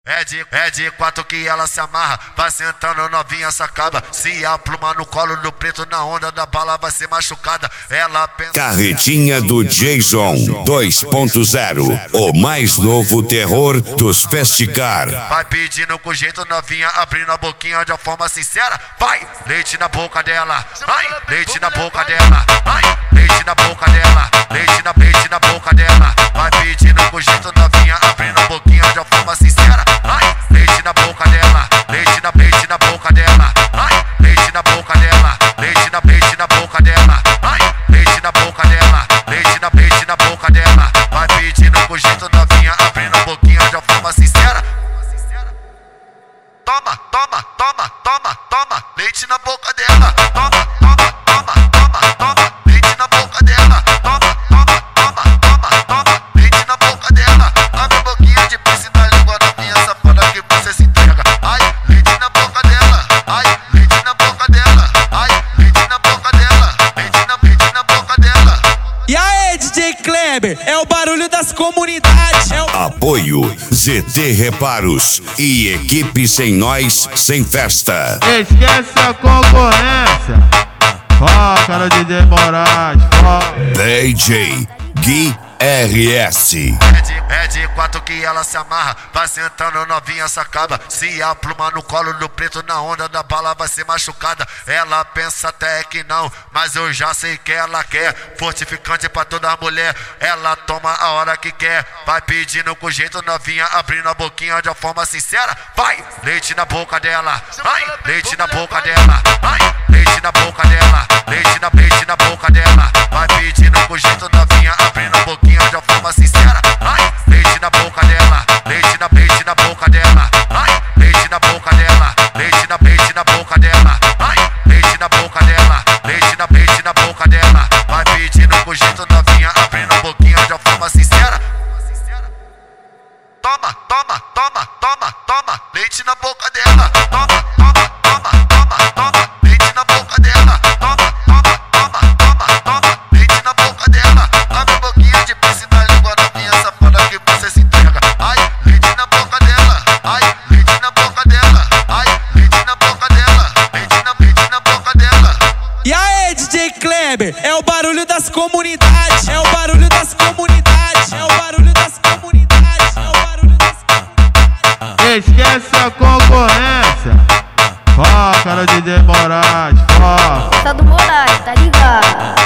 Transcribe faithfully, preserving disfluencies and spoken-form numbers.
É de, é de quatro que ela se amarra, vai sentando novinha sacaba. Se a pluma no colo do preto, na onda da bala vai ser machucada. Ela pensa... Carretinha do Jason dois ponto zero, o mais novo terror dos festicar. Vai pedindo com jeito novinha, abrindo a boquinha de uma forma sincera. Vai, leite na boca dela, vai, leite na boca dela, vai, leite na boca dela, leite na, leite na boca dela. Vai pedindo com jeito novinha, abrindo a boquinha de uma forma sincera. Ai, leite na boca dela, leite na, leite na boca dela. Ai, leite na boca dela, leite na, leite na boca dela. Ai, leite na boca dela, leite na, leite na boca dela. Vai pedindo com jeito novinha, abrindo a boquinha de uma forma sincera. Toma, toma, toma, toma, toma, leite na boca dela. Toma, toma, toma, toma, toma, leite na boca dela. Toma, toma, toma, toma, toma, leite na boca dela. Abre a boquinha de príncipe na língua novinha safada que você se entrega. Ai, leite na boca dela. Ai, leite na boca dela. Ai, leite na boca dela. Leite na, leite na boca dela. E aí, D J Kleber, é o barulho das comunidades. É o... Apoio Z T Reparos e equipe Sem Nós, Sem Festa. Esquece a concorrência. Foca no D J Moraes, foca. D J Gui R S. É de, é de quatro que ela se amarra, vai sentando novinha sacaba. Se a pluma no colo do preto, na onda da bala vai ser machucada. Ela pensa até que não, mas eu já sei que ela quer. Fortificante pra toda mulher, ela toma a hora que quer. Vai pedindo com jeito novinha, abrindo a boquinha de uma forma sincera. Vai, leite na boca dela, vai, leite na boca dela, vai, leite na boca dela, leite na, leite na boca dela. Vai pedindo com jeito novinha, abrindo a boquinha de uma forma sincera. Ai, leite na boca dela, leite na, leite na boca dela. Ai, leite na boca dela, leite na, leite na boca dela. Ai, leite na boca dela, leite na, leite na boca dela. Vai pedindo com jeito novinha, abrindo a boquinha de uma forma sincera. Toma, toma, toma, toma, toma, leite na boca dela. Toma, toma, toma, toma, toma, leite na boca dela. Toma, toma, toma, toma, toma, leite na boca dela. Abre a boquinha de príncipe na língua novinha safada que você se entrega. Ai, leite na boca dela. Ai, leite na boca dela. Ai, leite na boca dela. Leite na, leite na boca dela. E aí, D J Kleber, é o barulho das comunidades. É o barulho das comunidades. É o barulho das comunidades. É o barulho das comunidades. Esquece a concorrência. Foca no D J Moraes, foca. Tá do Moraes, tá ligado?